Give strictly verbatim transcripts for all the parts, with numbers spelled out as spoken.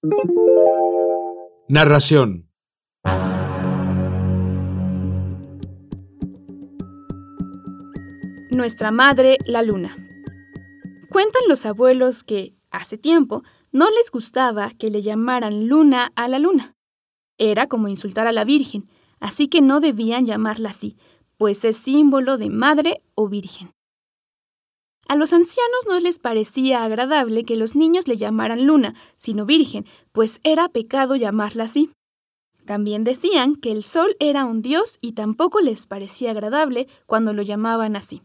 Narración. Nuestra madre, la luna. Cuentan los abuelos que, hace tiempo, no les gustaba que le llamaran luna a la luna. Era como insultar a la Virgen, así que no debían llamarla así, pues es símbolo de madre o virgen. A los ancianos no les parecía agradable que los niños le llamaran luna, sino virgen, pues era pecado llamarla así. También decían que el sol era un dios y tampoco les parecía agradable cuando lo llamaban así.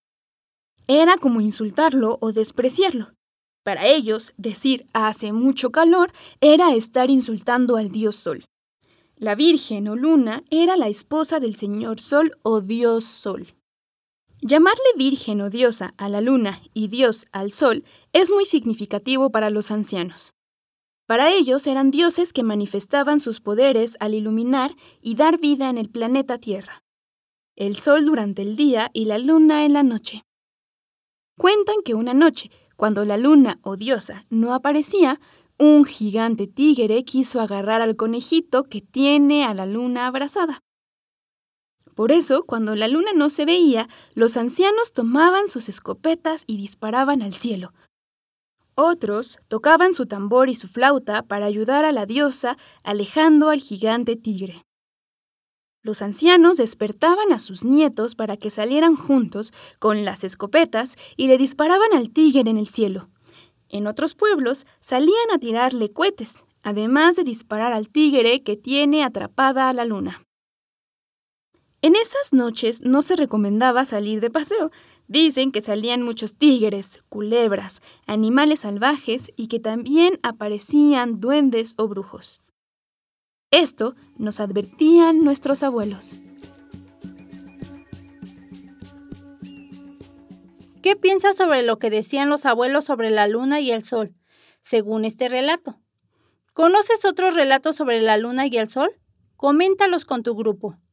Era como insultarlo o despreciarlo. Para ellos, decir hace mucho calor era estar insultando al dios sol. La Virgen o Luna era la esposa del señor Sol o Dios Sol. Llamarle Virgen o Diosa a la Luna y Dios al Sol es muy significativo para los ancianos. Para ellos eran dioses que manifestaban sus poderes al iluminar y dar vida en el planeta Tierra. El Sol durante el día y la Luna en la noche. Cuentan que una noche, cuando la Luna o Diosa no aparecía, un gigante tigre quiso agarrar al conejito que tiene a la luna abrazada. Por eso, cuando la luna no se veía, los ancianos tomaban sus escopetas y disparaban al cielo. Otros tocaban su tambor y su flauta para ayudar a la diosa, alejando al gigante tigre. Los ancianos despertaban a sus nietos para que salieran juntos con las escopetas y le disparaban al tigre en el cielo. En otros pueblos salían a tirarle cohetes, además de disparar al tigre que tiene atrapada a la luna. En esas noches no se recomendaba salir de paseo. Dicen que salían muchos tigres, culebras, animales salvajes y que también aparecían duendes o brujos. Esto nos advertían nuestros abuelos. ¿Qué piensas sobre lo que decían los abuelos sobre la luna y el sol, según este relato? ¿Conoces otros relatos sobre la luna y el sol? Coméntalos con tu grupo.